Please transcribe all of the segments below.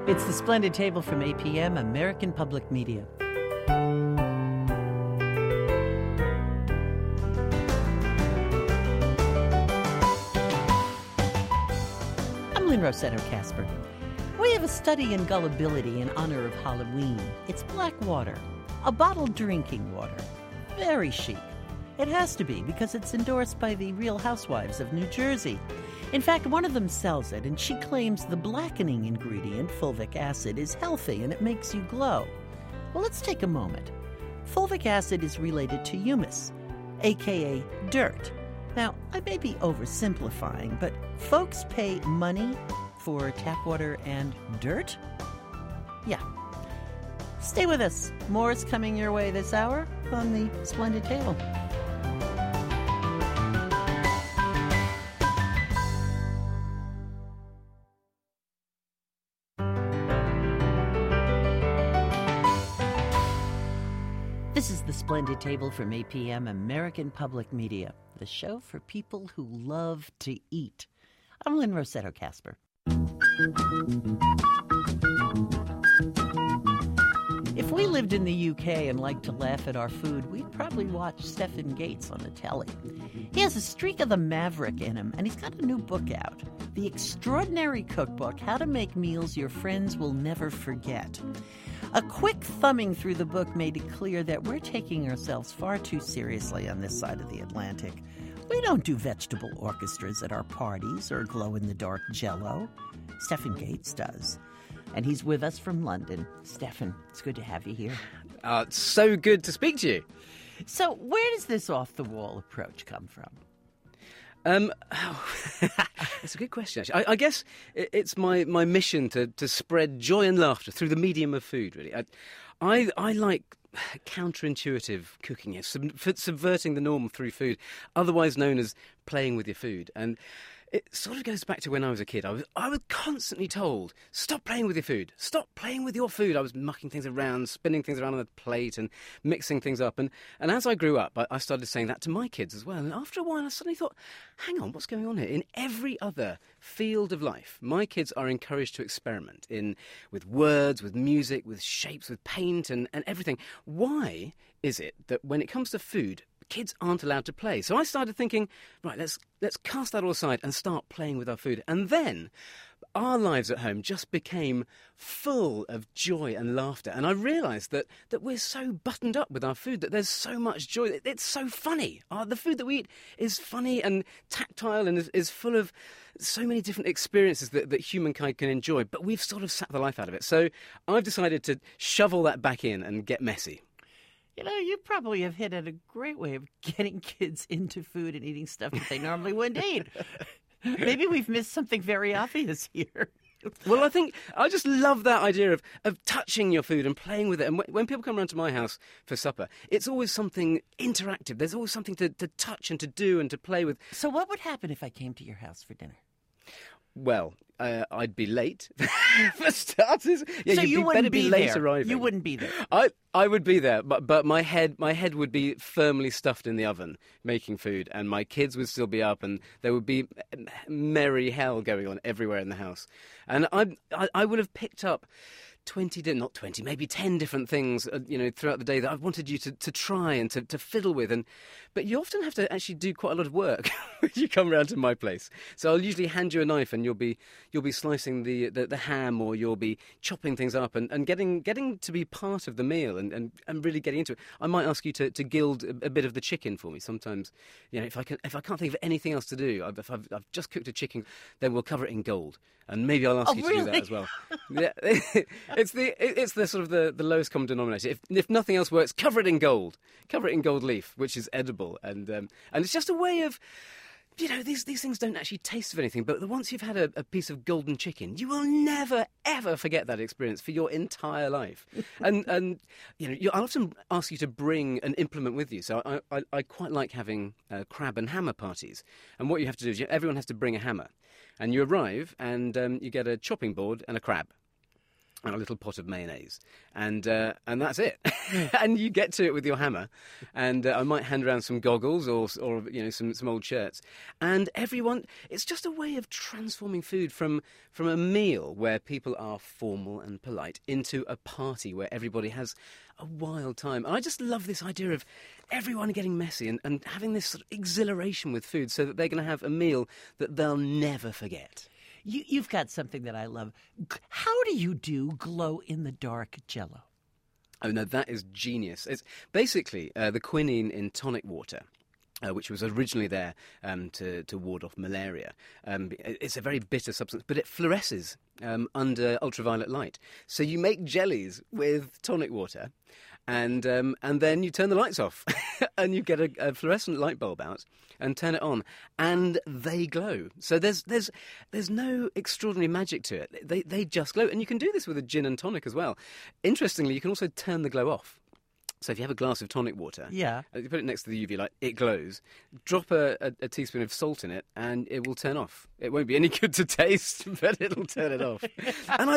It's the Splendid Table from APM, American Public Media. I'm Lynn Rossetto Kasper. We have a study in gullibility in honor of Halloween. It's black water, a bottled drinking water. Very chic. It has to be because it's endorsed by the Real Housewives of New Jersey. In fact, one of them sells it, and she claims the blackening ingredient, fulvic acid, is healthy and it makes you glow. Well, let's take a moment. Fulvic acid is related to humus, a.k.a. dirt. Now, I may be oversimplifying, but folks pay money for tap water and dirt? Yeah. Stay with us. More is coming your way this hour on the Splendid Table. This is the Splendid Table from APM, American Public Media, the show for people who love to eat. I'm Lynn Rossetto Kasper. If we lived in the UK and liked to laugh at our food, we'd probably watch Stephen Gates on the telly. He has a streak of the maverick in him, and he's got a new book out, The Extraordinary Cookbook, How to Make Meals Your Friends Will Never Forget. A quick thumbing through the book made it clear that we're taking ourselves far too seriously on this side of the Atlantic. We don't do vegetable orchestras at our parties or glow-in-the-dark Jell-O. Stephen Gates does. And he's with us from London. Stephen, it's good to have you here. It's so good to speak to you. So where does this off-the-wall approach come from? It's a good question, actually. I guess it's my mission to spread joy and laughter through the medium of food, really. I like counterintuitive cooking, subverting the norm through food, otherwise known as playing with your food. And it sort of goes back to when I was a kid. I was constantly told, stop playing with your food. Stop playing with your food. I was mucking things around, spinning things around on the plate and mixing things up. And as I grew up, I started saying that to my kids as well. And after a while, I suddenly thought, hang on, what's going on here? In every other field of life, my kids are encouraged to experiment with words, with music, with shapes, with paint and everything. Why is it that when it comes to food, kids aren't allowed to play? So I started thinking, right, let's cast that all aside and start playing with our food. And then our lives at home just became full of joy and laughter. And I realised that we're so buttoned up with our food, that there's so much joy. It's so funny. The food that we eat is funny and tactile and is full of so many different experiences that humankind can enjoy. But we've sort of sapped the life out of it. So I've decided to shovel that back in and get messy. You know, you probably have hit at a great way of getting kids into food and eating stuff that they normally wouldn't eat. Maybe we've missed something very obvious here. Well, I just love that idea of touching your food and playing with it. And when people come around to my house for supper, it's always something interactive. There's always something to touch and to do and to play with. So what would happen if I came to your house for dinner? Well, I'd be late, for starters. Yeah, so you wouldn't be late there. arriving. You wouldn't be there. I would be there, but my head would be firmly stuffed in the oven making food, and my kids would still be up, and there would be merry hell going on everywhere in the house. And I would have picked up not 20, maybe 10 different things, throughout the day that I wanted you to try and to fiddle with. But you often have to actually do quite a lot of work when you come round to my place. So I'll usually hand you a knife and you'll be slicing the ham, or you'll be chopping things up and getting to be part of the meal and really getting into it. I might ask you to gild a bit of the chicken for me. Sometimes, if I can't think of anything else to do, if I've just cooked a chicken, then we'll cover it in gold. And maybe I'll ask you to do that as well. Yeah. It's the sort of the lowest common denominator. If nothing else works, cover it in gold. Cover it in gold leaf, which is edible, and it's just a way of, these things don't actually taste of anything. But once you've had a piece of golden chicken, you will never ever forget that experience for your entire life. and I'll often ask you to bring an implement with you. So I quite like having crab and hammer parties. And what you have to do is everyone has to bring a hammer, and you arrive and you get a chopping board and a crab. and a little pot of mayonnaise, and that's it. And you get to it with your hammer, and I might hand around some goggles or some old shirts, and everyone. It's just a way of transforming food from a meal where people are formal and polite into a party where everybody has a wild time. And I just love this idea of everyone getting messy and having this sort of exhilaration with food, so that they're going to have a meal that they'll never forget. You've got something that I love. How do you do glow-in-the-dark Jell-O? Oh, no, that is genius. It's basically the quinine in tonic water. Which was originally there to ward off malaria. It's a very bitter substance, but it fluoresces under ultraviolet light. So you make jellies with tonic water, and then you turn the lights off, and you get a fluorescent light bulb out and turn it on, and they glow. So there's no extraordinary magic to it. They just glow, and you can do this with a gin and tonic as well. Interestingly, you can also turn the glow off. So if you have a glass of tonic water, you put it next to the UV light, it glows. Drop a teaspoon of salt in it, and it will turn off. It won't be any good to taste, but it'll turn it off. And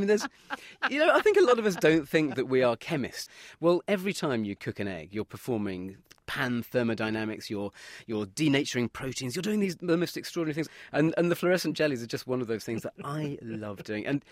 I think a lot of us don't think that we are chemists. Well, every time you cook an egg, you're performing pan-thermodynamics, you're denaturing proteins, you're doing the most extraordinary things. And the fluorescent jellies are just one of those things that I love doing. And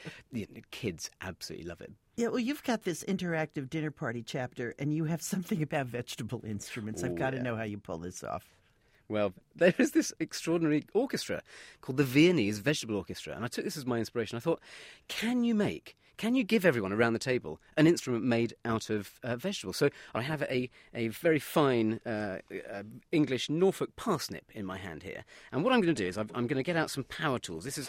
kids absolutely love it. Yeah, well, you've got this interactive dinner party chapter, and you have something about vegetable instruments. I've got to know how you pull this off. Well, there is this extraordinary orchestra called the Viennese Vegetable Orchestra, and I took this as my inspiration. I thought, can you give everyone around the table an instrument made out of vegetables? So I have a very fine English Norfolk parsnip in my hand here, and what I'm going to do is I'm going to get out some power tools. This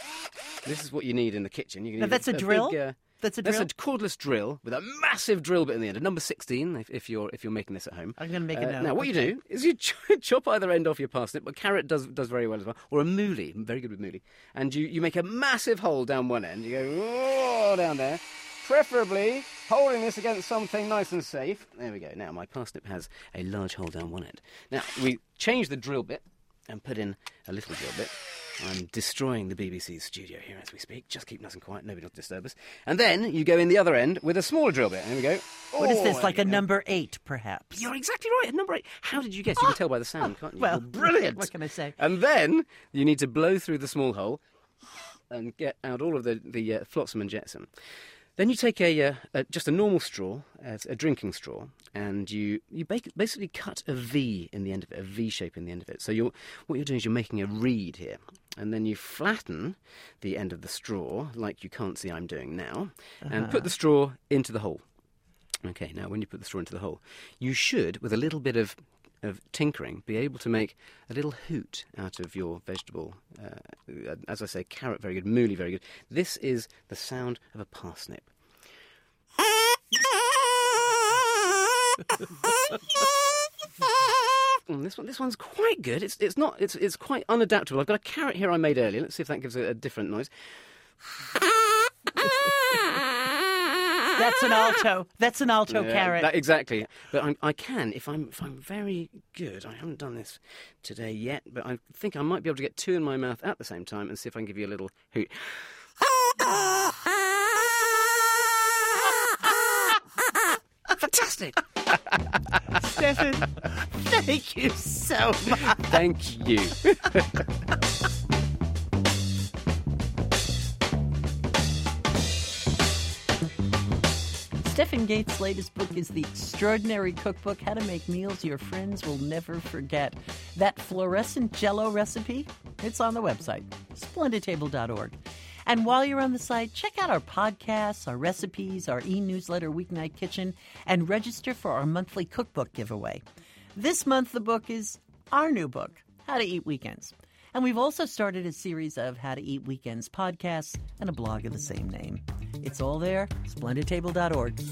is what you need in the kitchen. Now, that's a drill? That's a cordless drill with a massive drill bit in the end, a number 16 if you're making this at home. I'm going to make it now. Now, what you do is you chop either end off your parsnip, but carrot does very well as well, or a mouli, I'm very good with mouli, and you make a massive hole down one end. You go down there, preferably holding this against something nice and safe. There we go. Now, my parsnip has a large hole down one end. Now, we change the drill bit and put in a little drill bit. I'm destroying the BBC's studio here as we speak. Just keep nice and quiet, nobody will disturb us. And then you go in the other end with a smaller drill bit. There we go. What is this, like a number 8, perhaps? You're exactly right, a number 8. How did you guess? You can tell by the sound, can't you? Well, brilliant. What can I say? And then you need to blow through the small hole and get out all of the flotsam and jetsam. Then you take just a normal straw, a drinking straw, and you basically cut a V in the end of it, a V shape in the end of it. So what you're doing is you're making a reed here, and then you flatten the end of the straw, like you can't see I'm doing now, and put the straw into the hole. Okay, now when you put the straw into the hole, you should, with a little bit of tinkering, be able to make a little hoot out of your vegetable. As I say, carrot, very good, mouli, very good. This is the sound of a parsnip. This one's quite good. It's quite unadaptable. I've got a carrot here I made earlier. Let's see if that gives a different noise. That's an alto. That's an alto carrot. Exactly. But I can, if I'm very good. I haven't done this today yet, but I think I might be able to get 2 in my mouth at the same time and see if I can give you a little hoot. Fantastic. Stephan, thank you so much. Thank you. Stephan Gates' latest book is The Extraordinary Cookbook, How to Make Meals Your Friends Will Never Forget. That fluorescent Jell-O recipe, it's on the website, splendidtable.org. And while you're on the site, check out our podcasts, our recipes, our e-newsletter, Weeknight Kitchen, and register for our monthly cookbook giveaway. This month, the book is our new book, How to Eat Weekends. And we've also started a series of How to Eat Weekends podcasts and a blog of the same name. It's all there, splendidtable.org.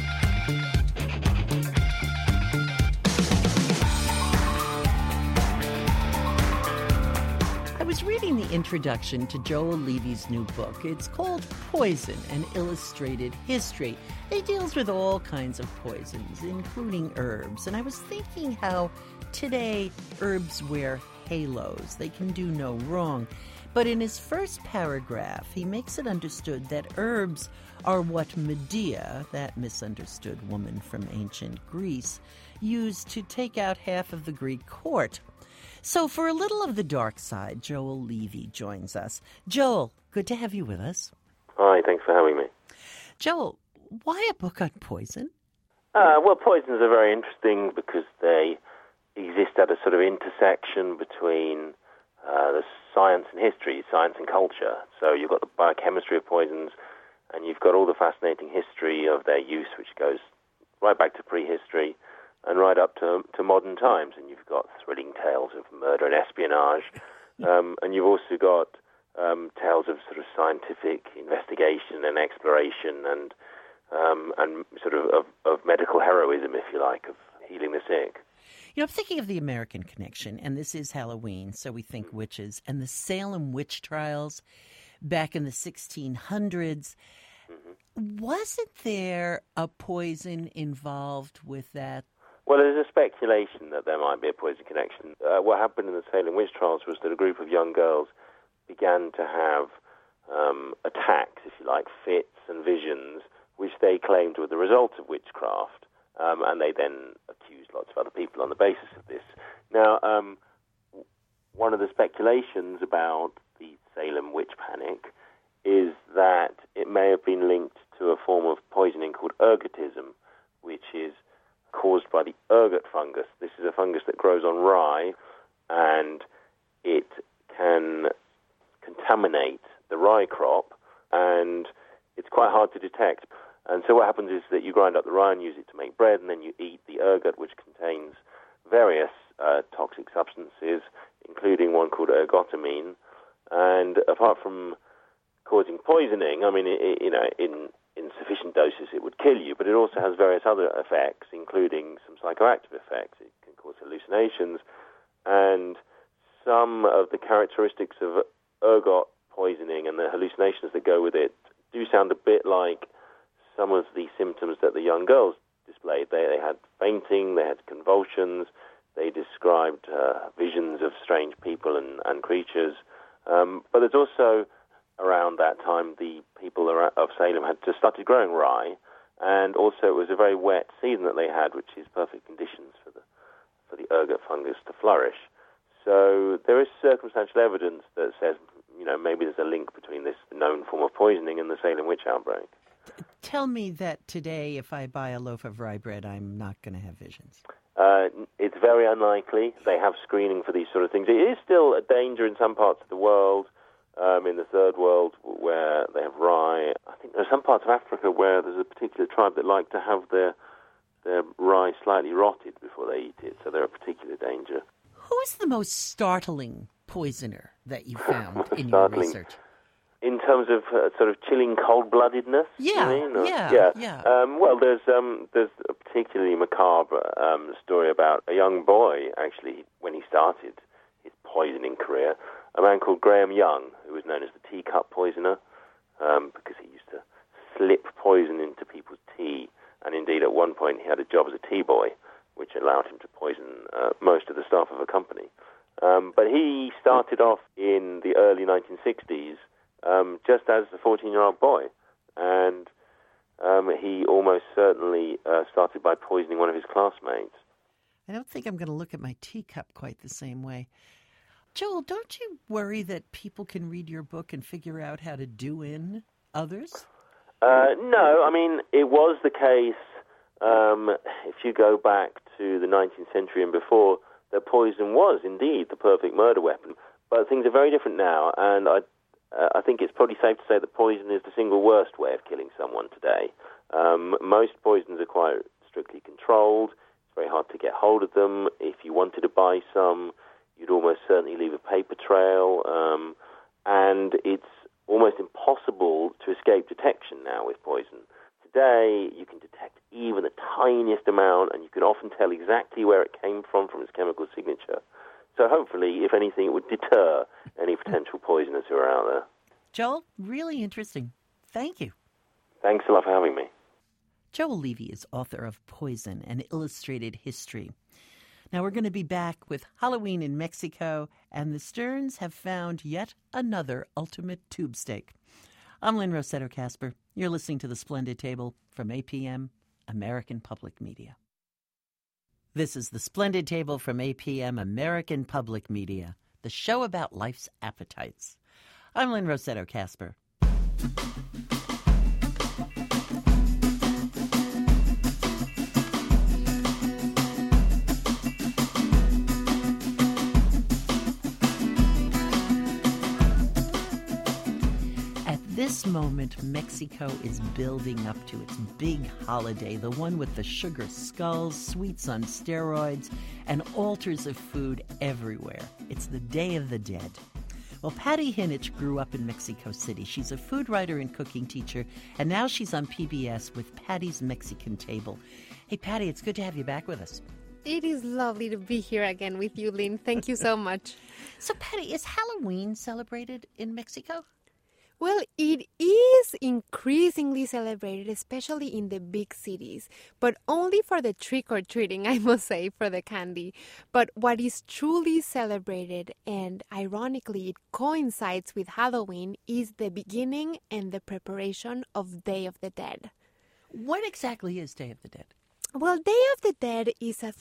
I was reading the introduction to Joel Levy's new book. It's called Poison, an Illustrated History. It deals with all kinds of poisons, including herbs. And I was thinking how today herbs wear halos. They can do no wrong. But in his first paragraph, he makes it understood that herbs are what Medea, that misunderstood woman from ancient Greece, used to take out half of the Greek court. So for a little of the dark side, Joel Levy joins us. Joel, good to have you with us. Hi, thanks for having me. Joel, why a book on poison? Well, poisons are very interesting because they exist at a sort of intersection between the science and history, science and culture. So you've got the biochemistry of poisons, and you've got all the fascinating history of their use, which goes right back to prehistory and right up to modern times. And you've got thrilling tales of murder and espionage, and you've also got tales of sort of scientific investigation and exploration and sort of medical heroism, if you like, of healing the sick. You know, I'm thinking of the American connection, and this is Halloween, so we think witches, and the Salem witch trials back in the 1600s. Mm-hmm. Wasn't there a poison involved with that? Well, there's a speculation that there might be a poison connection. What happened in the Salem witch trials was that a group of young girls began to have attacks, if you like, fits and visions, which they claimed were the result of witchcraft. And they then accused lots of other people on the basis of this. Now, one of the speculations about the Salem witch panic is that it may have been linked to a form of poisoning called ergotism, which is caused by the ergot fungus. This is a fungus that grows on rye, and it can contaminate the rye crop, and it's quite hard to detect. And so what happens is that you grind up the rye and use it to make bread, and then you eat the ergot, which contains various toxic substances, including one called ergotamine. And apart from causing poisoning, I mean, in sufficient doses it would kill you, but it also has various other effects, including some psychoactive effects. It can cause hallucinations, and some of the characteristics of ergot poisoning and the hallucinations that go with it do sound a bit like some of the symptoms that the young girls displayed. They had fainting, they had convulsions, they described visions of strange people and creatures. But there's also, around that time, the people of Salem had just started growing rye, and also it was a very wet season that they had, which is perfect conditions for the ergot fungus to flourish. So there is circumstantial evidence that says, maybe there's a link between this known form of poisoning and the Salem witch outbreak. Tell me that today, if I buy a loaf of rye bread, I'm not going to have visions. It's very unlikely. They have screening for these sort of things. It is still a danger in some parts of the world, in the third world, where they have rye. I think there are some parts of Africa where there's a particular tribe that like to have their rye slightly rotted before they eat it, so they're a particular danger. Who is the most startling poisoner that you found in your research? In terms of sort of chilling cold-bloodedness, yeah, you mean? Yeah. Well, there's a particularly macabre story about a young boy, actually, when he started his poisoning career, a man called Graham Young, who was known as the teacup poisoner, because he used to slip poison into people's tea, and indeed at one point he had a job as a tea boy, which allowed him to poison most of the staff of a company. But he started off in the early 1960s just as a 14-year-old boy, and he almost certainly started by poisoning one of his classmates. I don't think I'm going to look at my teacup quite the same way. Joel, don't you worry that people can read your book and figure out how to do in others? No, I mean, it was the case, if you go back to the 19th century and before, that poison was indeed the perfect murder weapon. But things are very different now, and I think it's probably safe to say that poison is the single worst way of killing someone today. Most poisons are quite strictly controlled. It's very hard to get hold of them. If you wanted to buy some, you'd almost certainly leave a paper trail. And it's almost impossible to escape detection now with poison. Today, you can detect even the tiniest amount, and you can often tell exactly where it came from its chemical signature. So hopefully, if anything, it would deter any potential poisoners who are out there. Joel, really interesting. Thank you. Thanks a lot for having me. Joel Levy is author of Poison, An Illustrated History. Now we're going to be back with Halloween in Mexico, and the Sterns have found yet another ultimate tube steak. I'm Lynn Rossetto Kasper. You're listening to The Splendid Table from APM, American Public Media. This is The Splendid Table from APM, American Public Media, the show about life's appetites. I'm Lynn Rossetto Kasper. This moment, Mexico is building up to its big holiday, the one with the sugar skulls, sweets on steroids, and altars of food everywhere. It's the Day of the Dead. Well, Patty Hinich grew up in Mexico City. She's a food writer and cooking teacher, and now she's on PBS with Patty's Mexican Table. Hey, Patty, it's good to have you back with us. It is lovely to be here again with you, Lynn. Thank you so much. So, Patty, is Halloween celebrated in Mexico? Well, it is increasingly celebrated, especially in the big cities, but only for the trick-or-treating, I must say, for the candy. But what is truly celebrated, and ironically it coincides with Halloween, is the beginning and the preparation of Day of the Dead. What exactly is Day of the Dead? Well, Day of the Dead is a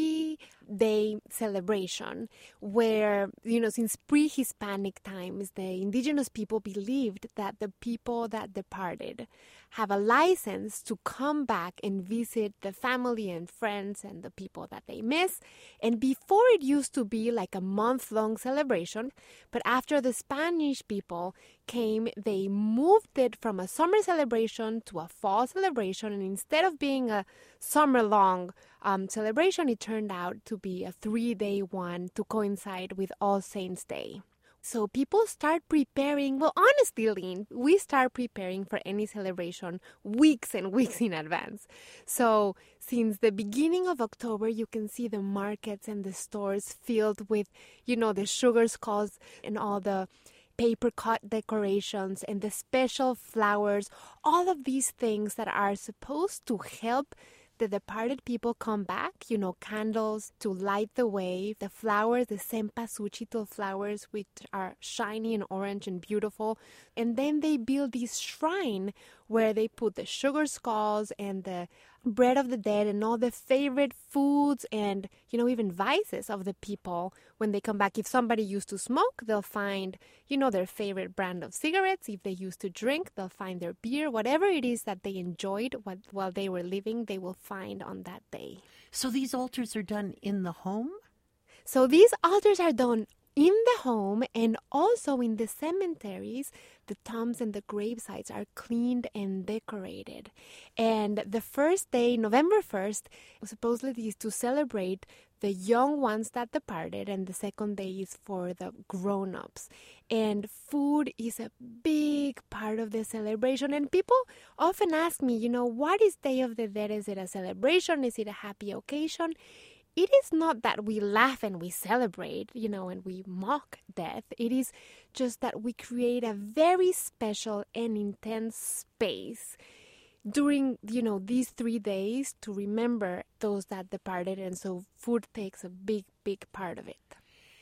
3-day celebration where, since pre-Hispanic times, the indigenous people believed that the people that departed have a license to come back and visit the family and friends and the people that they miss. And before, it used to be like a month-long celebration, but after the Spanish people came, they moved it from a summer celebration to a fall celebration, and instead of being a summer-long celebration, it turned out to be a 3-day one to coincide with All Saints' Day. So people start preparing, well, honestly, Lynn, we start preparing for any celebration weeks and weeks in advance. So since the beginning of October, you can see the markets and the stores filled with, the sugar skulls and all the paper cut decorations and the special flowers, all of these things that are supposed to help the departed people come back, candles to light the way, the flowers, the cempasúchil flowers, which are shiny and orange and beautiful. And then they build this shrine where they put the sugar skulls and the bread of the dead and all the favorite foods and, even vices of the people when they come back. If somebody used to smoke, they'll find, their favorite brand of cigarettes. If they used to drink, they'll find their beer. Whatever it is that they enjoyed while they were living, they will find on that day. So these altars are done in the home? So these altars are done in the home, and also in the cemeteries, the tombs and the gravesites are cleaned and decorated. And the first day, November 1st, supposedly is to celebrate the young ones that departed, and the second day is for the grown-ups. And food is a big part of the celebration. And people often ask me, what is Day of the Dead? Is it a celebration? Is it a happy occasion? It is not that we laugh and we celebrate, and we mock death. It is just that we create a very special and intense space during, these 3 days to remember those that departed. And so food takes a big, big part of it.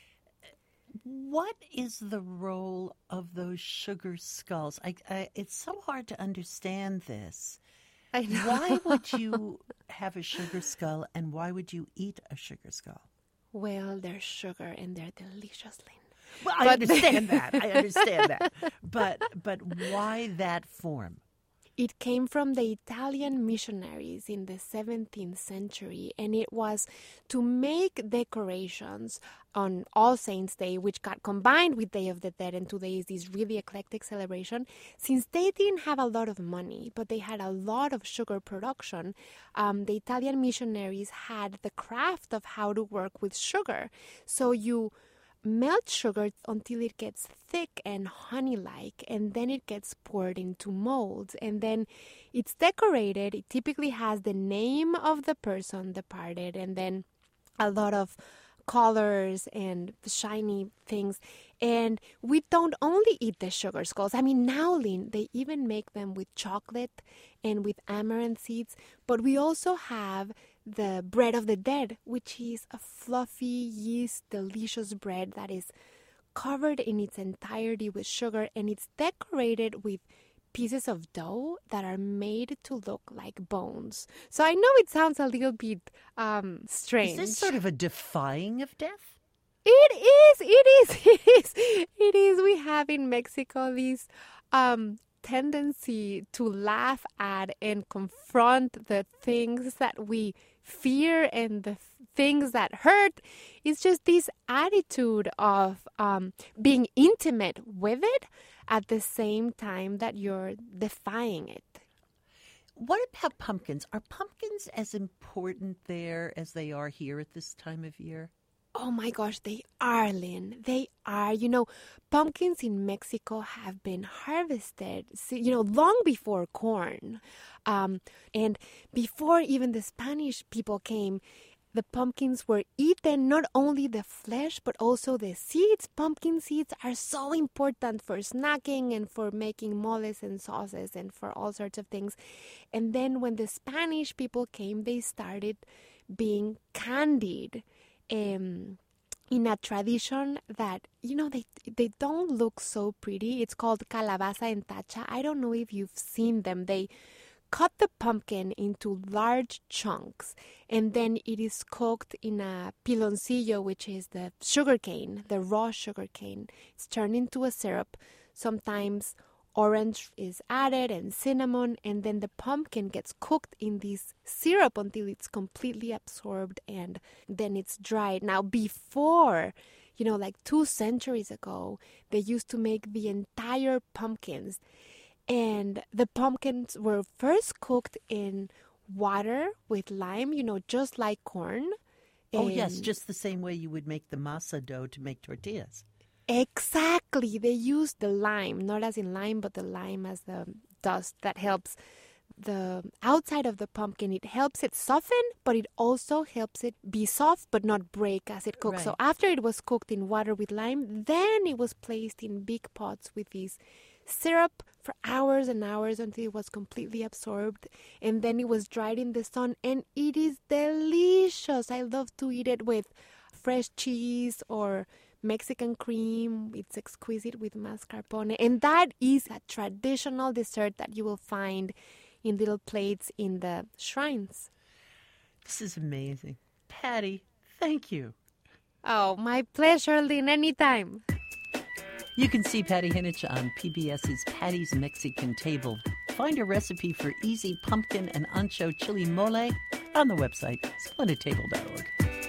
What is the role of those sugar skulls? It's so hard to understand this. I know. Why would you have a sugar skull, and why would you eat a sugar skull? Well, they're sugar and they're delicious, Lynn. Well, I understand that. But why that form? It came from the Italian missionaries in the 17th century, and it was to make decorations on All Saints' Day, which got combined with Day of the Dead, and today is this really eclectic celebration. Since they didn't have a lot of money, but they had a lot of sugar production, the Italian missionaries had the craft of how to work with sugar. So you melt sugar until it gets thick and honey-like, and then it gets poured into molds, and then it's decorated. It typically has the name of the person departed, and then a lot of colors and shiny things. And we don't only eat the sugar skulls. I mean, now, Lynn, they even make them with chocolate and with amaranth seeds, but we also have the bread of the dead, which is a fluffy, yeast, delicious bread that is covered in its entirety with sugar, and it's decorated with pieces of dough that are made to look like bones. So I know it sounds a little bit strange. Is this sort of a defying of death? It is. We have in Mexico this tendency to laugh at and confront the things that we fear and the things that hurt. It's just this attitude of being intimate with it at the same time that you're defying it. What about pumpkins? Are pumpkins as important there as they are here at this time of year? Oh my gosh, they are, Lynn. They are. Pumpkins in Mexico have been harvested, long before corn. And before even the Spanish people came, the pumpkins were eaten, not only the flesh, but also the seeds. Pumpkin seeds are so important for snacking and for making moles and sauces and for all sorts of things. And then when the Spanish people came, they started being candied in a tradition that, they don't look so pretty. It's called calabaza en tacha. I don't know if you've seen them. They cut the pumpkin into large chunks, and then it is cooked in a piloncillo, which is the sugarcane, the raw sugarcane. It's turned into a syrup. Sometimes orange is added and cinnamon, and then the pumpkin gets cooked in this syrup until it's completely absorbed, and then it's dried. Now, before, like 2 centuries ago, they used to make the entire pumpkins. And the pumpkins were first cooked in water with lime, just like corn. Oh, yes, just the same way you would make the masa dough to make tortillas. Exactly. They used the lime, not as in lime, but the lime as the dust that helps the outside of the pumpkin. It helps it soften, but it also helps it be soft but not break as it cooks. Right. So after it was cooked in water with lime, then it was placed in big pots with these syrup for hours and hours until it was completely absorbed, and then it was dried in the sun, and it is delicious. I love to eat it with fresh cheese or Mexican cream. It's exquisite with mascarpone, and that is a traditional dessert that you will find in little plates in the shrines. This is amazing. Patty, thank you. Oh, my pleasure, Lynn, anytime. You can see Patty Hinich on PBS's Patty's Mexican Table. Find a recipe for easy pumpkin and ancho chili mole on the website, splendidtable.org.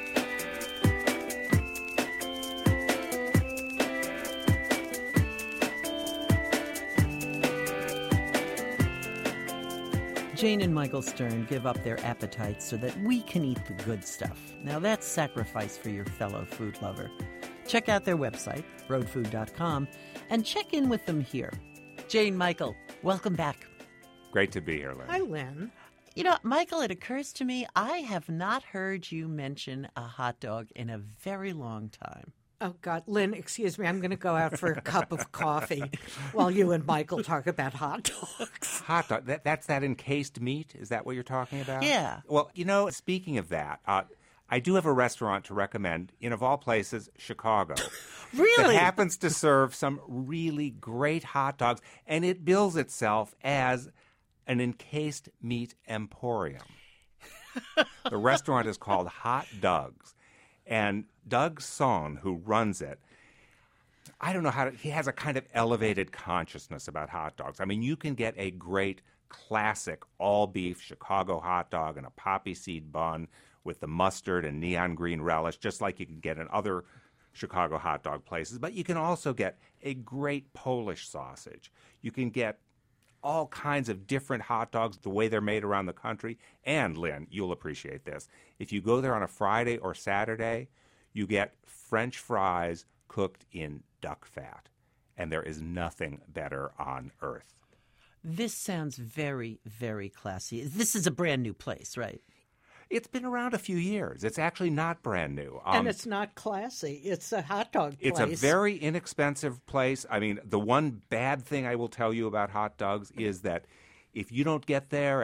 Jane and Michael Stern give up their appetites so that we can eat the good stuff. Now that's sacrifice for your fellow food lover. Check out their website, roadfood.com, and check in with them here. Jane, Michael, welcome back. Great to be here, Lynn. Hi, Lynn. Michael, it occurs to me I have not heard you mention a hot dog in a very long time. Oh, God. Lynn, excuse me. I'm going to go out for a cup of coffee while you and Michael talk about hot dogs. Hot dog. That's that encased meat? Is that what you're talking about? Yeah. Well, speaking of that, I do have a restaurant to recommend in, of all places, Chicago. Really? That happens to serve some really great hot dogs, and it bills itself as an encased meat emporium. The restaurant is called Hot Doug's. And Doug Sohn, who runs it, I don't know he has a kind of elevated consciousness about hot dogs. I mean, you can get a great classic all-beef Chicago hot dog and a poppy seed bun with the mustard and neon green relish, just like you can get in other Chicago hot dog places. But you can also get a great Polish sausage. You can get all kinds of different hot dogs, the way they're made around the country. And, Lynn, you'll appreciate this. If you go there on a Friday or Saturday, you get French fries cooked in duck fat. And there is nothing better on earth. This sounds very, very classy. This is a brand new place, right? It's been around a few years. It's actually not brand new. And it's not classy. It's a hot dog place. It's a very inexpensive place. I mean, the one bad thing I will tell you about hot dogs is that if you don't get there at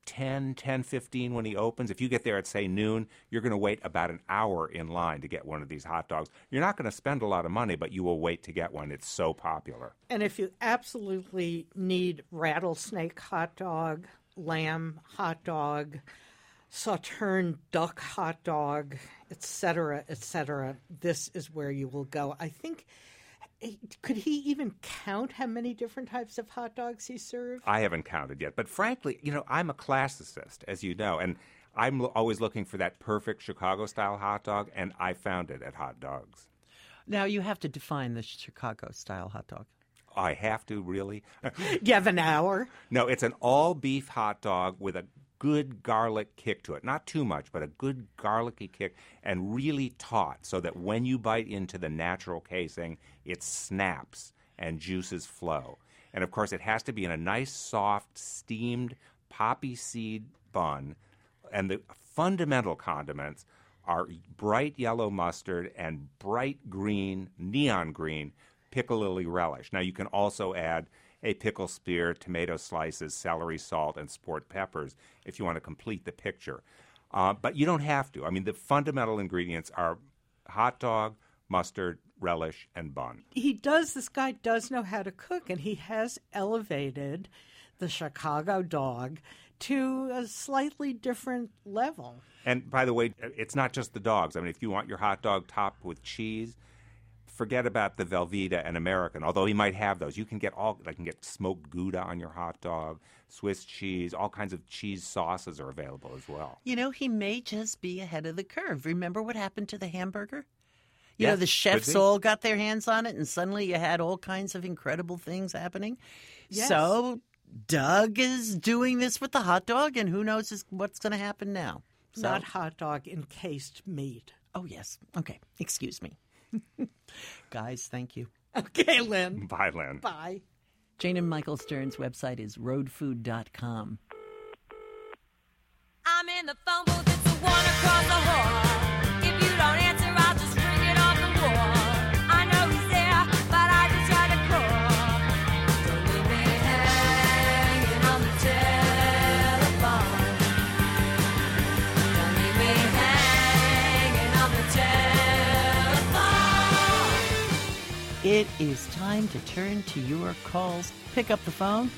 10:15 when he opens. If you get there at, say, noon, you're going to wait about an hour in line to get one of these hot dogs. You're not going to spend a lot of money, but you will wait to get one. It's so popular. And if you absolutely need rattlesnake hot dog, lamb hot dog, Sauterne duck hot dog, etc., this is where you will go. I think, could he even count how many different types of hot dogs he served? I haven't counted yet. But frankly, I'm a classicist, as you know, and I'm always looking for that perfect Chicago-style hot dog, and I found it at Hot Dogs. Now, you have to define the Chicago-style hot dog. I have to, really? You have an hour? No, it's an all-beef hot dog with a good garlic kick to it. Not too much, but a good garlicky kick, and really taut so that when you bite into the natural casing, it snaps and juices flow. And, of course, it has to be in a nice, soft, steamed poppy seed bun. And the fundamental condiments are bright yellow mustard and bright green, neon green, piccalilli relish. Now, you can also add a pickle spear, tomato slices, celery salt, and sport peppers if you want to complete the picture. But you don't have to. I mean, the fundamental ingredients are hot dog, mustard, relish, and bun. This guy does know how to cook, and he has elevated the Chicago dog to a slightly different level. And by the way, it's not just the dogs. I mean, if you want your hot dog topped with cheese, forget about the Velveeta and American, although he might have those. You can get smoked Gouda on your hot dog, Swiss cheese, all kinds of cheese sauces are available as well. He may just be ahead of the curve. Remember what happened to the hamburger? Yes, the chefs all got their hands on it, and suddenly you had all kinds of incredible things happening. Yes. So Doug is doing this with the hot dog, and who knows what's going to happen now. So, Not hot dog, encased meat. Oh, yes. Okay. Excuse me. Guys, thank you. Okay, Lynn. Bye, Lynn. Bye. Jane and Michael Stern's website is roadfood.com. I'm in the phone booth, it's the one across the hall. If you don't answer, I'll just ring it off the wall. I know he's there, but I just tried to call. Don't leave me hanging on the telephone. Don't leave me hanging on the telephone. It is time to turn to your calls. Pick up the phone,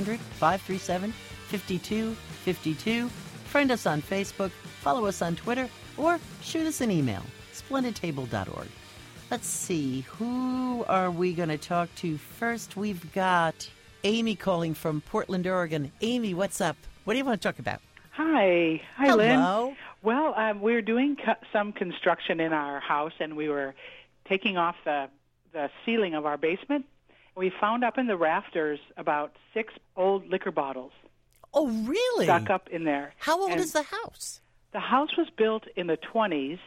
800-537-5252. Friend us on Facebook, follow us on Twitter, or shoot us an email, splendidtable.org. Let's see, who are we going to talk to first? We've got Amy calling from Portland, Oregon. Amy, what's up? What do you want to talk about? Hi, Hello. Lynn. Well, we're doing some construction in our house, and we were taking off the ceiling of our basement. We found up in the rafters about 6 old liquor bottles. Oh, really? Stuck up in there. How old is the house? The house was built in the 20s,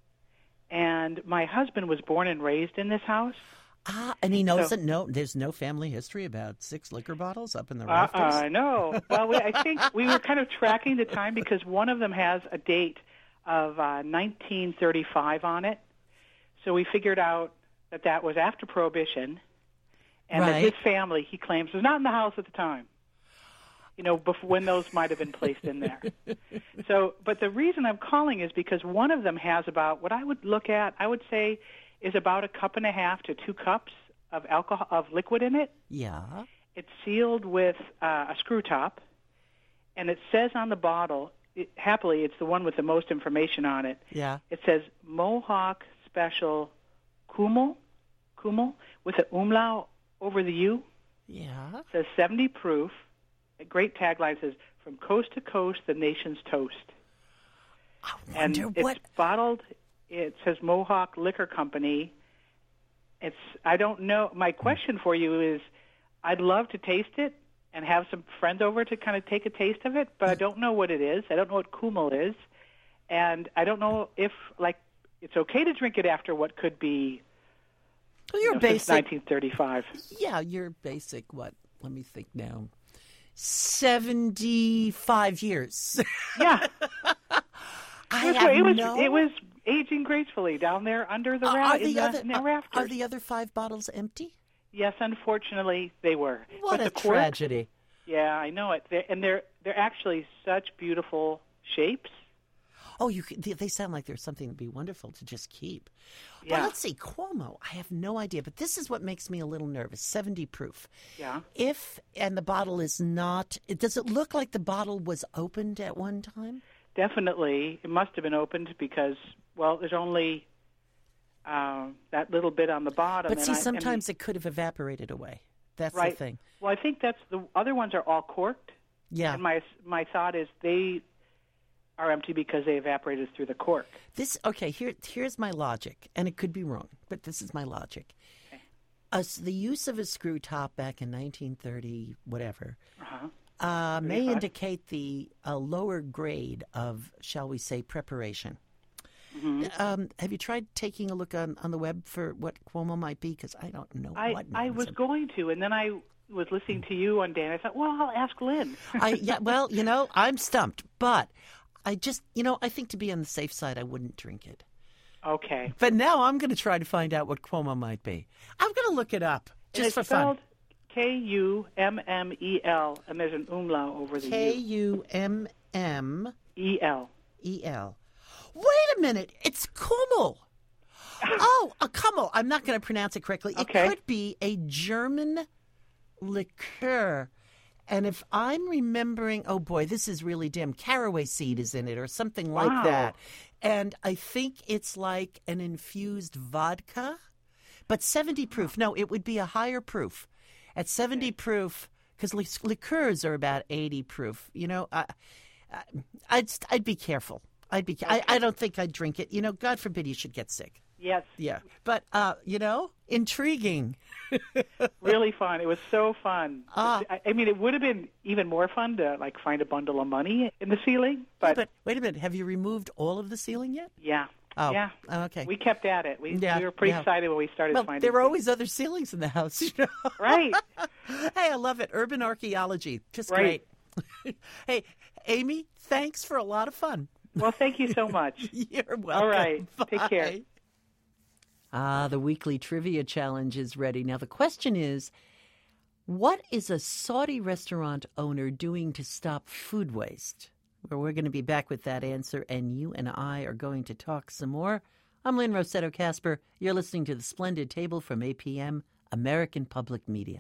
and my husband was born and raised in this house. And he knows that there's no family history about 6 liquor bottles up in the rafters? No. Well, I think we were kind of tracking the time because one of them has a date of 1935 on it. So we figured out that was after Prohibition, and that his family, he claims, was not in the house at the time. Before, when those might have been placed in there. But the reason I'm calling is because one of them has about, what I would say, is about 1.5 to 2 cups of alcohol, of liquid in it. Yeah. It's sealed with a screw top, and it says on the bottle, happily, it's the one with the most information on it. Yeah. It says Mohawk Special Kummel, with an umlaut over the U. Yeah. It says 70 proof. A great tagline says, "From coast to coast, the nation's toast." And it's bottled. It says Mohawk Liquor Company. I don't know. My question for you is, I'd love to taste it and have some friends over to kind of take a taste of it, but I don't know what it is. I don't know what Kummel is, and I don't know if it's okay to drink it after what could be. Well, you're since basic. 1935. Yeah, you're basic. What? Let me think now. 75 years. Yeah. It was aging gracefully down there under the rafters. Are the other 5 bottles empty? Yes, unfortunately, they were. What a tragedy. Yeah, I know it. They're actually such beautiful shapes. Oh, they sound like there's something to be wonderful to just keep. Yeah. Well, let's see. Cuomo, I have no idea, but this is what makes me a little nervous. 70 proof. Yeah. And the bottle is not, does it look like the bottle was opened at one time? Definitely. It must have been opened because, well, there's only that little bit on the bottom. But see, sometimes it could have evaporated away. That's right. the thing. Well, I think that's the other ones are all corked. Yeah. And my thought is they are empty because they evaporated through the cork. Here's my logic, and it could be wrong, but this is my logic. Okay. The use of a screw top back in 1930, whatever, may indicate the lower grade of, shall we say, preparation. Mm-hmm. Have you tried taking a look on the web for what Cuomo might be? Because I don't know what. I was going to, and then I was listening to you on Dan. I thought, well, I'll ask Lynn. Well, I'm stumped, but I just, I think to be on the safe side, I wouldn't drink it. Okay. But now I'm going to try to find out what Cuomo might be. I'm going to look it up just for fun. Kummel, and there's an umlaut over the U. Kummel. Wait a minute, it's Kummel. A Kummel. I'm not going to pronounce it correctly. Okay. It could be a German liqueur. And if I'm remembering, oh boy, this is really dim. Caraway seed is in it or something like that. And I think it's like an infused vodka, but 70 proof. No, it would be a higher proof. At 70 proof, because liqueurs are about 80 proof. I'd be careful. I don't think I'd drink it. God forbid you should get sick. Yes. Yeah. But, intriguing. Really fun. It was so fun. I mean, it would have been even more fun to, find a bundle of money in the ceiling. But wait a minute. Have you removed all of the ceiling yet? Yeah. Oh, yeah. Okay. We kept at it. We were pretty excited when we started finding there were things. always other ceilings in the house, Right. Hey, I love it. Urban archaeology. Just right. Great. Hey, Amy, thanks for a lot of fun. Well, thank you so much. You're welcome. All right. Bye. Take care. The weekly trivia challenge is ready. Now, the question is, what is a Saudi restaurant owner doing to stop food waste? Well, we're going to be back with that answer, and you and I are going to talk some more. I'm Lynn Rossetto Kasper. You're listening to The Splendid Table from APM, American Public Media.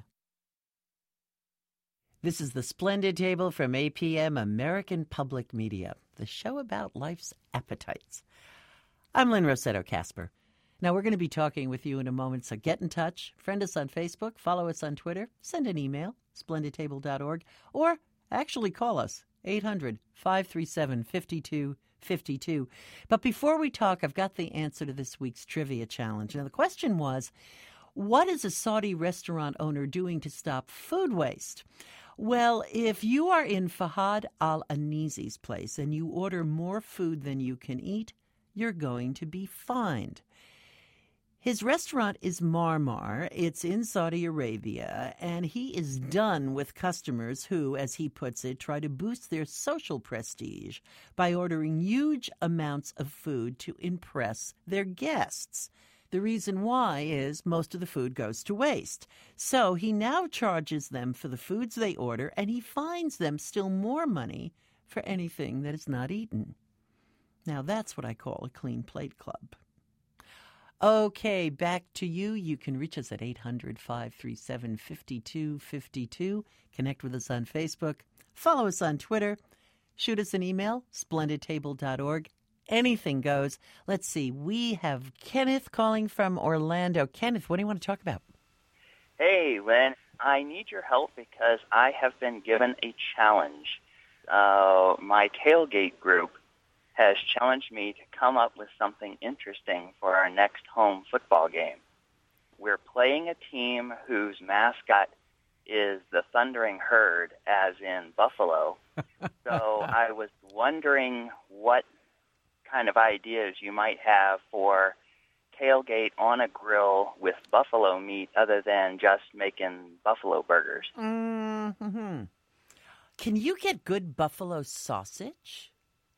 This is The Splendid Table from APM, American Public Media, the show about life's appetites. I'm Lynn Rossetto Kasper. Now, we're going to be talking with you in a moment, so get in touch. Friend us on Facebook, follow us on Twitter, send an email, splendidtable.org, or actually call us, 800-537-5252. But before we talk, I've got the answer to this week's trivia challenge. Now, the question was, what is a Saudi restaurant owner doing to stop food waste? Well, if you are in Fahad Al-Anizi's place and you order more food than you can eat, you're going to be fined. His restaurant is Marmar. It's in Saudi Arabia, and he is done with customers who, as he puts it, try to boost their social prestige by ordering huge amounts of food to impress their guests. The reason why is most of the food goes to waste. So he now charges them for the foods they order, and he fines them still more money for anything that is not eaten. Now that's what I call a clean plate club. Okay, back to you. You can reach us at 800-537-5252. Connect with us on Facebook. Follow us on Twitter. Shoot us an email, splendidtable.org. Anything goes. Let's see. We have Kenneth calling from Orlando. Kenneth, what do you want to talk about? Hey, Lynn. I need your help because I have been given a challenge. My tailgate group has challenged me to come up with something interesting for our next home football game. We're playing a team whose mascot is the Thundering Herd, as in Buffalo. So I was wondering what kind of ideas you might have for tailgate on a grill with buffalo meat other than just making buffalo burgers. Mm-hmm. Can you get good buffalo sausage?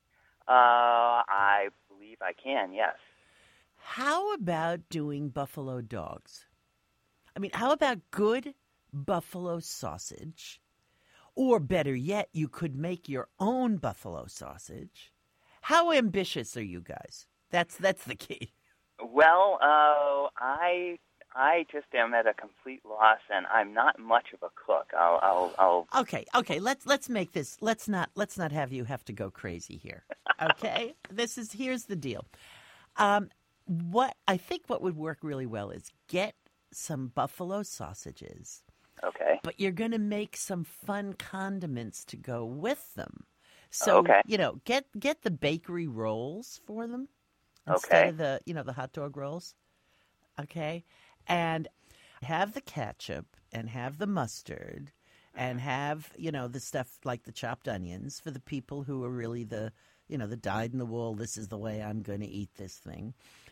I believe I can, yes. How about doing buffalo dogs? I mean, how about good buffalo sausage? Or better yet, you could make your own buffalo sausage. How ambitious are you guys? That's the key. Well, I just am at a complete loss, and I'm not much of a cook. I'll Okay. Let's make this. Let's not have you have to go crazy here. Okay. Here's the deal. What would work really well is get some buffalo sausages. Okay. But you're going to make some fun condiments to go with them. So, Okay. Get the bakery rolls for them Okay. instead of the hot dog rolls. Okay? And have the ketchup and have the mustard and have, the stuff like the chopped onions for the people who are really the dyed in the wool, this is the way I'm going to eat this thing.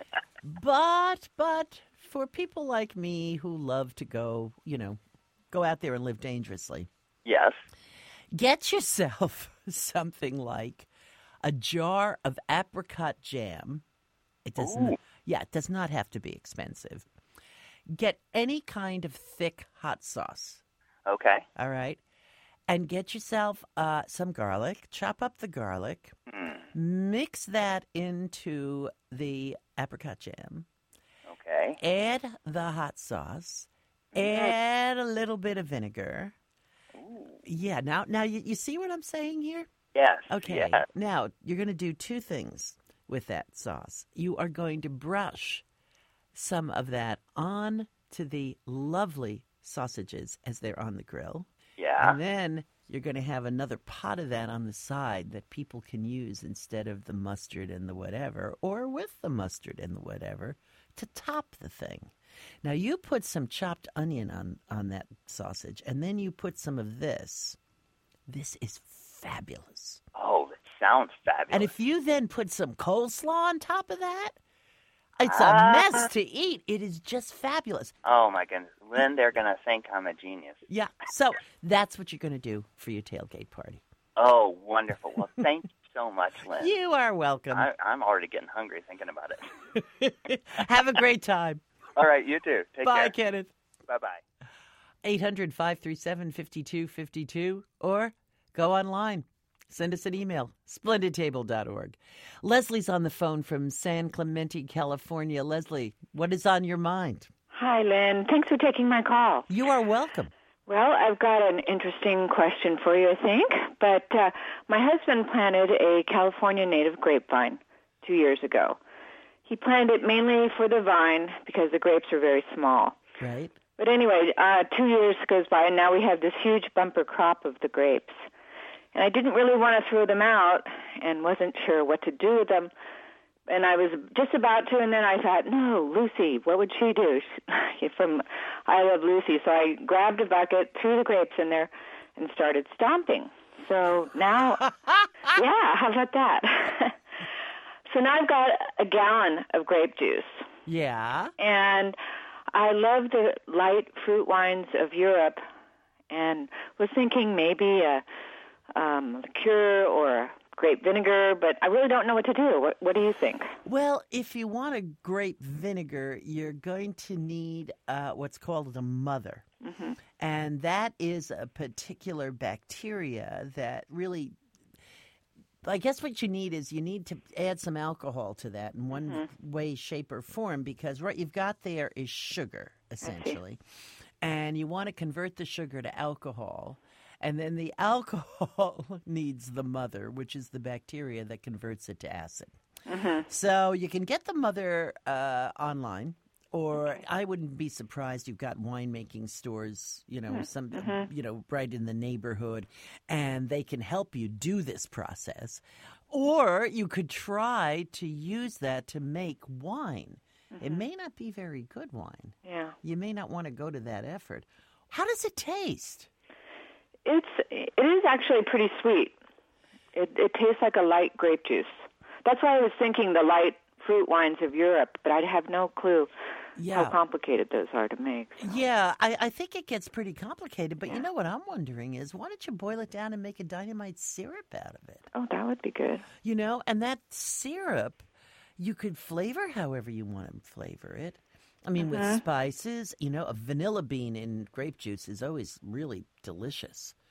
But for people like me who love to go out there and live dangerously, Yes. get yourself something like a jar of apricot jam. It does not have to be expensive. Get any kind of thick hot sauce. Okay. All right. And get yourself some garlic. Chop up the garlic. Mix that into the apricot jam. Okay. Add the hot sauce. Add a little bit of vinegar. Yeah. Now you see what I'm saying here? Yes. Okay. Yes. Now you're going to do two things with that sauce. You are going to brush some of that on to the lovely sausages as they're on the grill. Yeah. And then you're going to have another pot of that on the side that people can use instead of the mustard and the whatever, or with the mustard and the whatever, to top the thing. Now, you put some chopped onion on that sausage, and then you put some of this. This is fabulous. Oh, that sounds fabulous. And if you then put some coleslaw on top of that, it's a mess to eat. It is just fabulous. Oh, my goodness. Lynn, they're going to think I'm a genius. Yeah. So that's what you're going to do for your tailgate party. Oh, wonderful. Well, thank you so much, Lynn. You are welcome. I'm already getting hungry thinking about it. Have a great time. All right, you too. Take Bye, care. Kenneth. Bye-bye. 800-537-5252 or go online. Send us an email, splendidtable.org. Leslie's on the phone from San Clemente, California. Leslie, what is on your mind? Hi, Lynn. Thanks for taking my call. You are welcome. Well, I've got an interesting question for you, I think. But my husband planted a California native grapevine 2 years ago. He planted it mainly for the vine because the grapes are very small. Right. But anyway, 2 years goes by, and now we have this huge bumper crop of the grapes. And I didn't really want to throw them out and wasn't sure what to do with them. And I was just about to, and then I thought, no, Lucy, what would she do? From I Love Lucy. So I grabbed a bucket, threw the grapes in there, and started stomping. So now, yeah, how about that? So now I've got a gallon of grape juice. Yeah. And I love the light fruit wines of Europe and was thinking maybe a liqueur or a grape vinegar, but I really don't know what to do. What do you think? Well, if you want a grape vinegar, you're going to need what's called a mother. Mm-hmm. And that is a particular bacteria that really, I guess what you need is you need to add some alcohol to that in one way, shape, or form, because what you've got there is sugar, essentially. And you want to convert the sugar to alcohol. And then the alcohol needs the mother, which is the bacteria that converts it to acid. Mm-hmm. So you can get the mother online, or I wouldn't be surprised you've got winemaking stores, right in the neighborhood, and they can help you do this process. Or you could try to use that to make wine. It may not be very good wine. Yeah. You may not want to go to that effort. How does it taste? It is actually pretty sweet. It tastes like a light grape juice. That's why I was thinking the light fruit wines of Europe, but I have no clue how complicated those are to make. So. Yeah, I think it gets pretty complicated, but you know what I'm wondering is, why don't you boil it down and make a dynamite syrup out of it? Oh, that would be good. And that syrup, you could flavor however you want to flavor it. I mean, with spices, a vanilla bean in grape juice is always really delicious.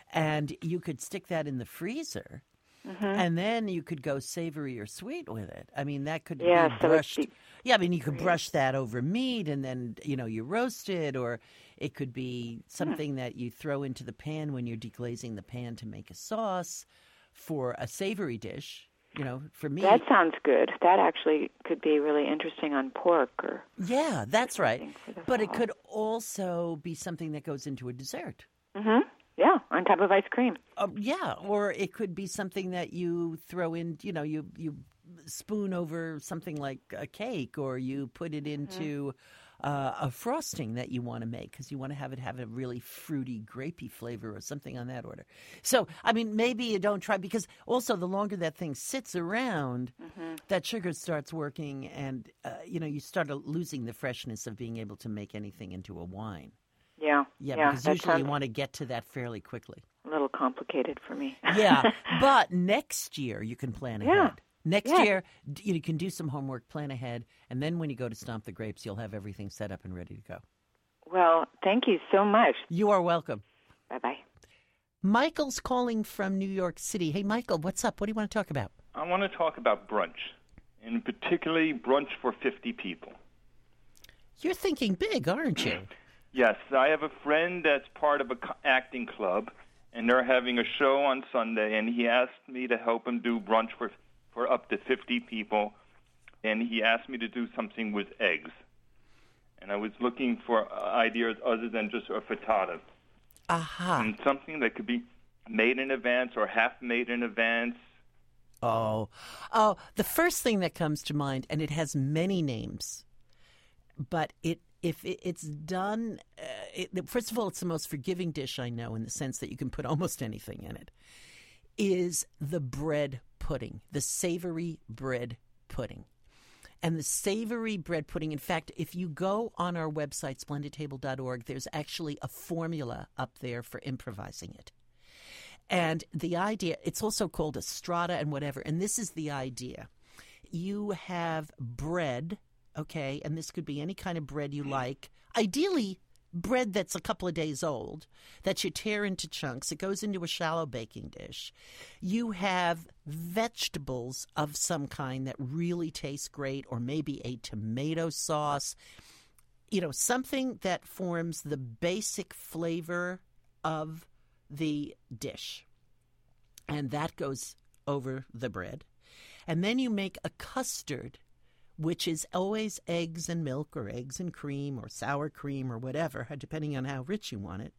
And you could stick that in the freezer. And then you could go savory or sweet with it. I mean, that could be Yeah, so it'd brushed. be Yeah, I mean, you could brush that over meat and then, you roast it, or it could be something that you throw into the pan when you're deglazing the pan to make a sauce for a savory dish. For me. That sounds good. That actually could be really interesting on pork or. Yeah, that's right. something for the But it fall. could also be something that goes into a dessert. Yeah, on top of ice cream. Yeah, or it could be something that you throw in, you spoon over something like a cake, or you put it into a frosting that you want to make because you want to have it have a really fruity, grapey flavor or something on that order. So, I mean, maybe you don't try, because also the longer that thing sits around, that sugar starts working, and, you start losing the freshness of being able to make anything into a wine. Yeah. Yeah, because that usually you sounds want to get to that fairly quickly. a little complicated for me. Yeah, but next year you can plan ahead. Yeah. Next Yeah. year you can do some homework, plan ahead, and then when you go to stomp the grapes, you'll have everything set up and ready to go. Well, thank you so much. You are welcome. Bye-bye. Michael's calling from New York City. Hey, Michael, what's up? What do you want to talk about? I want to talk about brunch, and particularly brunch for 50 people. You're thinking big, aren't you? Yes, I have a friend that's part of an acting club, and they're having a show on Sunday, and he asked me to help him do brunch for up to 50 people, and he asked me to do something with eggs. And I was looking for ideas other than just a frittata. Aha. And something that could be made in advance or half made in advance. Oh, the first thing that comes to mind, and it has many names, but if it's done, first of all, it's the most forgiving dish I know in the sense that you can put almost anything in it, is the bread pudding, the savory bread pudding. And the savory bread pudding, in fact, if you go on our website, splendidtable.org, there's actually a formula up there for improvising it. And the idea, it's also called a strata and whatever, and this is the idea. You have bread, okay, and this could be any kind of bread you like, ideally bread that's a couple of days old, that you tear into chunks. It goes into a shallow baking dish. You have vegetables of some kind that really taste great, or maybe a tomato sauce, something that forms the basic flavor of the dish. And that goes over the bread. And then you make a custard, which is always eggs and milk, or eggs and cream, or sour cream, or whatever, depending on how rich you want it.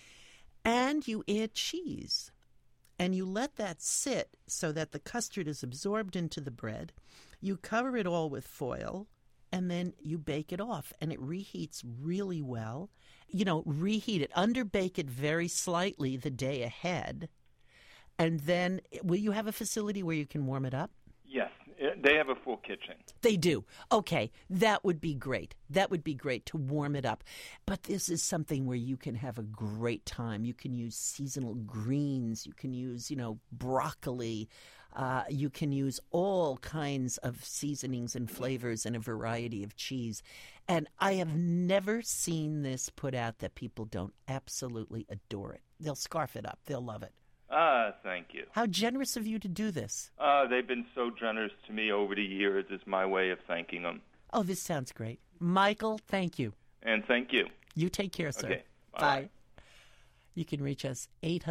And you add cheese. And you let that sit so that the custard is absorbed into the bread. You cover it all with foil, and then you bake it off. And it reheats really well. Reheat it, underbake it very slightly the day ahead. And then, will you have a facility where you can warm it up? Yes, they have a full kitchen. They do. Okay, that would be great. That would be great to warm it up. But this is something where you can have a great time. You can use seasonal greens. You can use, broccoli. You can use all kinds of seasonings and flavors and a variety of cheese. And I have never seen this put out that people don't absolutely adore it. They'll scarf it up. They'll love it. Thank you. How generous of you to do this. They've been so generous to me over the years. It's my way of thanking them. Oh, this sounds great. Michael, thank you. And thank you. You take care, sir. Okay. Bye. You can reach us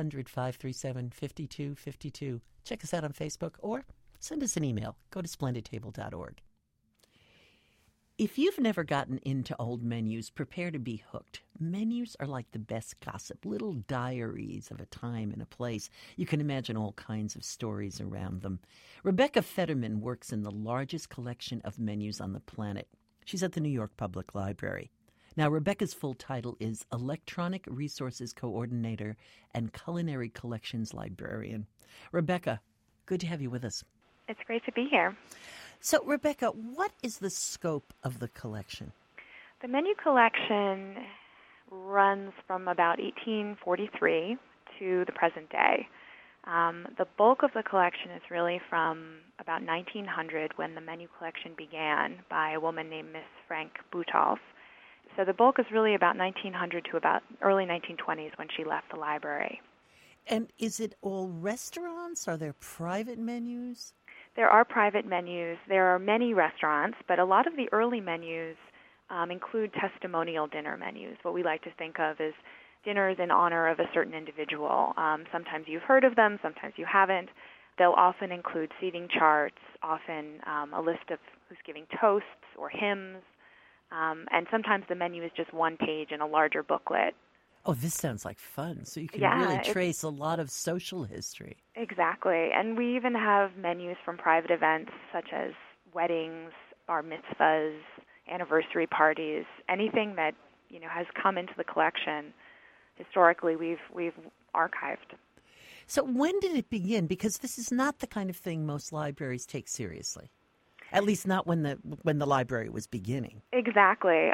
800-537-5252. Check us out on Facebook or send us an email. Go to splendidtable.org. If you've never gotten into old menus, prepare to be hooked. Menus are like the best gossip, little diaries of a time and a place. You can imagine all kinds of stories around them. Rebecca Fetterman works in the largest collection of menus on the planet. She's at the New York Public Library. Now, Rebecca's full title is Electronic Resources Coordinator and Culinary Collections Librarian. Rebecca, good to have you with us. It's great to be here. So, Rebecca, what is the scope of the collection? The menu collection runs from about 1843 to the present day. The bulk of the collection is really from about 1900, when the menu collection began by a woman named Miss Frank Butolph. So the bulk is really about 1900 to about early 1920s when she left the library. And is it all restaurants? Are there private menus? There are private menus. There are many restaurants, but a lot of the early menus include testimonial dinner menus, what we like to think of as dinners in honor of a certain individual. Sometimes you've heard of them, sometimes you haven't. They'll often include seating charts, often a list of who's giving toasts or hymns, and sometimes the menu is just one page in a larger booklet. Oh, this sounds like fun. So you can Yeah, really trace a lot of social history. Exactly. And we even have menus from private events such as weddings, bar mitzvahs, anniversary parties, anything that, has come into the collection. Historically, we've archived. So when did it begin? Because this is not the kind of thing most libraries take seriously. At least not when the library was beginning. Exactly.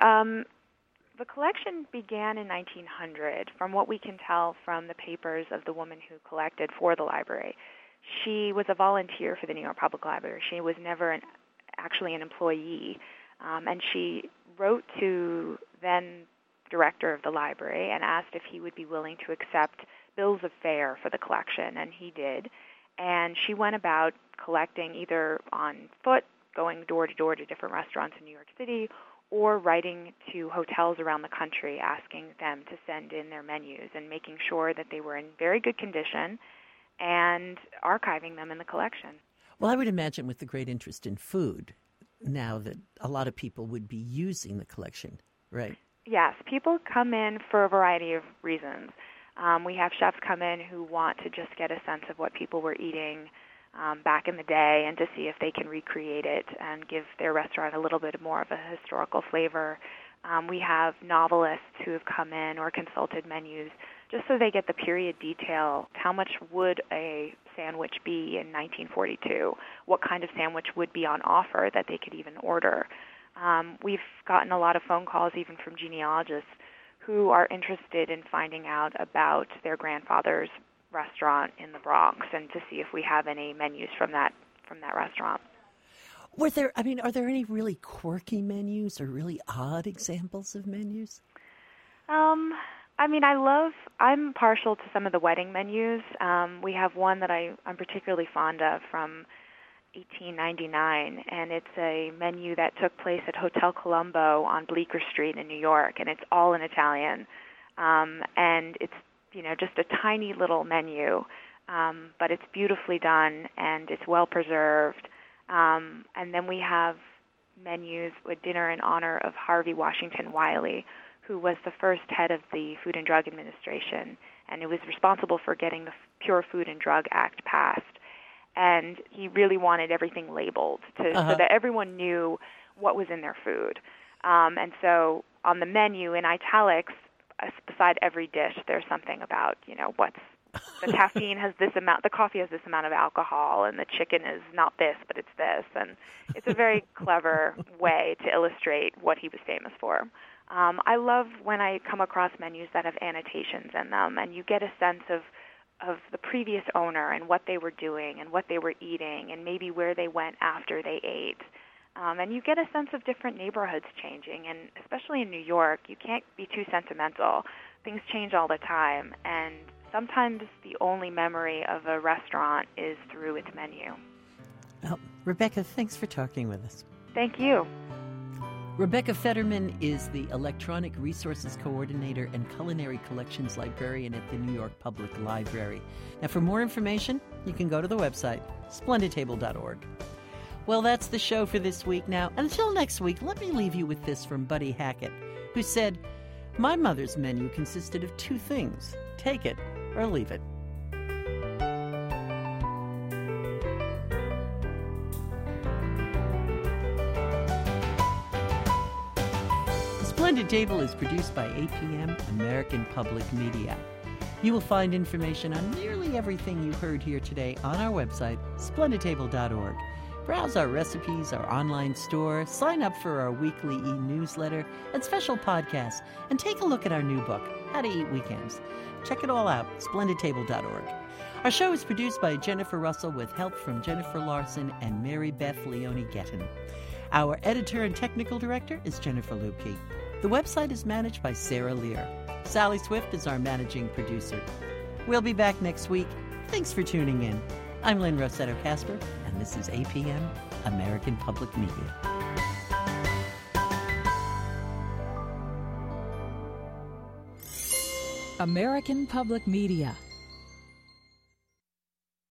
The collection began in 1900, from what we can tell from the papers of the woman who collected for the library. She was a volunteer for the New York Public Library. She was never actually an employee. And she wrote to then director of the library and asked if he would be willing to accept bills of fare for the collection, and he did. And she went about collecting either on foot, going door to door to different restaurants in New York City, or writing to hotels around the country asking them to send in their menus and making sure that they were in very good condition and archiving them in the collection. Well, I would imagine with the great interest in food now that a lot of people would be using the collection, right? Yes, people come in for a variety of reasons. We have chefs come in who want to just get a sense of what people were eating back in the day and to see if they can recreate it and give their restaurant a little bit more of a historical flavor. We have novelists who have come in or consulted menus just so they get the period detail. How much would a sandwich be in 1942? What kind of sandwich would be on offer that they could even order? We've gotten a lot of phone calls even from genealogists who are interested in finding out about their grandfather's restaurant in the Bronx and to see if we have any menus from that restaurant. Are there any really quirky menus or really odd examples of menus? I'm partial to some of the wedding menus. We have one that I'm particularly fond of from 1899, and it's a menu that took place at Hotel Colombo on Bleecker Street in New York, and it's all in Italian. And it's, just a tiny little menu, but it's beautifully done, and it's well preserved. And then we have menus with dinner in honor of Harvey Washington Wiley, who was the first head of the Food and Drug Administration, and it was responsible for getting the Pure Food and Drug Act passed. And he really wanted everything labeled so that everyone knew what was in their food. And so on the menu in italics, beside every dish, there's something about, what's the caffeine has this amount, the coffee has this amount of alcohol, and the chicken is not this, but it's this. And it's a very clever way to illustrate what he was famous for. I love when I come across menus that have annotations in them, and you get a sense of the previous owner and what they were doing and what they were eating and maybe where they went after they ate. And you get a sense of different neighborhoods changing. And especially in New York, you can't be too sentimental. Things change all the time. And sometimes the only memory of a restaurant is through its menu. Well, Rebecca, thanks for talking with us. Thank you. Rebecca Fetterman is the Electronic Resources Coordinator and Culinary Collections Librarian at the New York Public Library. Now, for more information, you can go to the website, splendidtable.org. Well, that's the show for this week now. Until next week, let me leave you with this from Buddy Hackett, who said, "My mother's menu consisted of two things. Take it or leave it." Splendid Table is produced by APM, American Public Media. You will find information on nearly everything you heard here today on our website, splendidtable.org. Browse our recipes, our online store, sign up for our weekly e-newsletter and special podcasts, and take a look at our new book, How to Eat Weekends. Check it all out, splendidtable.org. Our show is produced by Jennifer Russell with help from Jennifer Larson and Mary Beth Leone-Gettin. Our editor and technical director is Jennifer Lupke. The website is managed by Sarah Lear. Sally Swift is our managing producer. We'll be back next week. Thanks for tuning in. I'm Lynn Rossetto Kasper, and this is APM, American Public Media. American Public Media